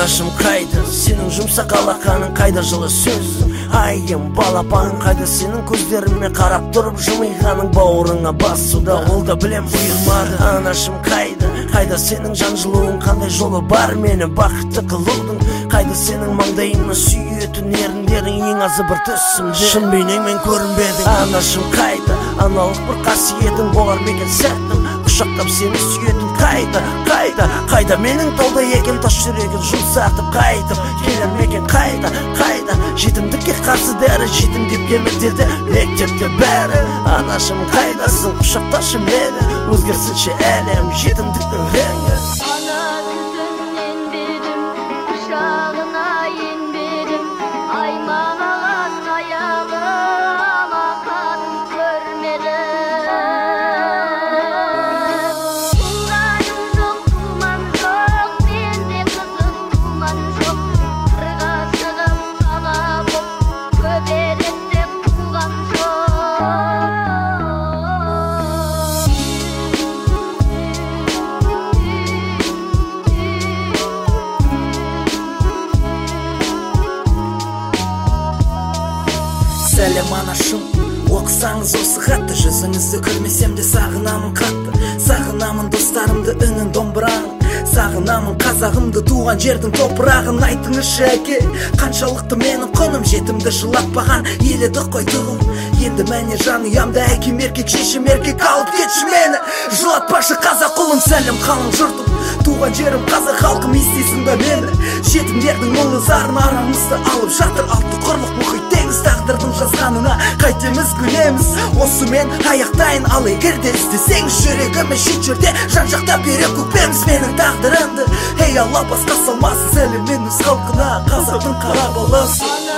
Anашым қайда, сенің жұмсақ алақаның қайда, жылы сөзің айым балапаның қайда, сенің көздеріме қарап тұрып жымиғаның бауырыңа басуда, ол да білем бұйырмады. Анашым қайда, сенің жан жылуың, қандай жолы бар мені бақытты қылудың, қайда сенің маңдайыңа сүйетін еріндерің, ең азы бір түсімде шын бейнеңмен көрінбедің. Анашым қайда, аналық бір қасиетің болар ма екен сәттім, құшақтап сені сүйетін қайда менің таудай екен тас жүрегін жұмсартып қайтып келер ме екен қайда жетімдікке қарсы дәрі жетімдеп келмеді мектепте бәрі. Анашым қайдасың, құшақташы мені, өзгерсінші әлем жетімдіктің реңі. Ана жүзінен бердім, құшағына енбедім, аймаған аяғым ақанын көрмедім. Сәлем анашым, оқысаңыз осы хатты, жүзіңізді көрмесем де сағынамын қатты. Сағынамын достарымды, үнін домбырағын, сағынамын қазағымды, туған жердің топырағын. Айтыңызшы әке, қаншалықты менің құным, жетімді жылатпаған ел еді қой тұғым. Енді мәне жанұямда әкем еркек, шешем еркек, алып кетші мені, жылатпашы қазақ ұлым. Сәлем қалың жұртым, туған жерім қазақ халқым, естесің бе мені? Жетімдердің мұңлы зарын арамызды алып жатыр, алты құрлық мұхит теңіз, тағдырдың жазғанына қайтеміз көнеміз. Осымен аяқтайын, ал егер де іздесеңіз жүрегіме шет жерде жан жақтап бере көкпеңіз менің тағдырымды. Ей алла, басқа салмасын сәлем мен өз халқына, қазақтың қара баласы.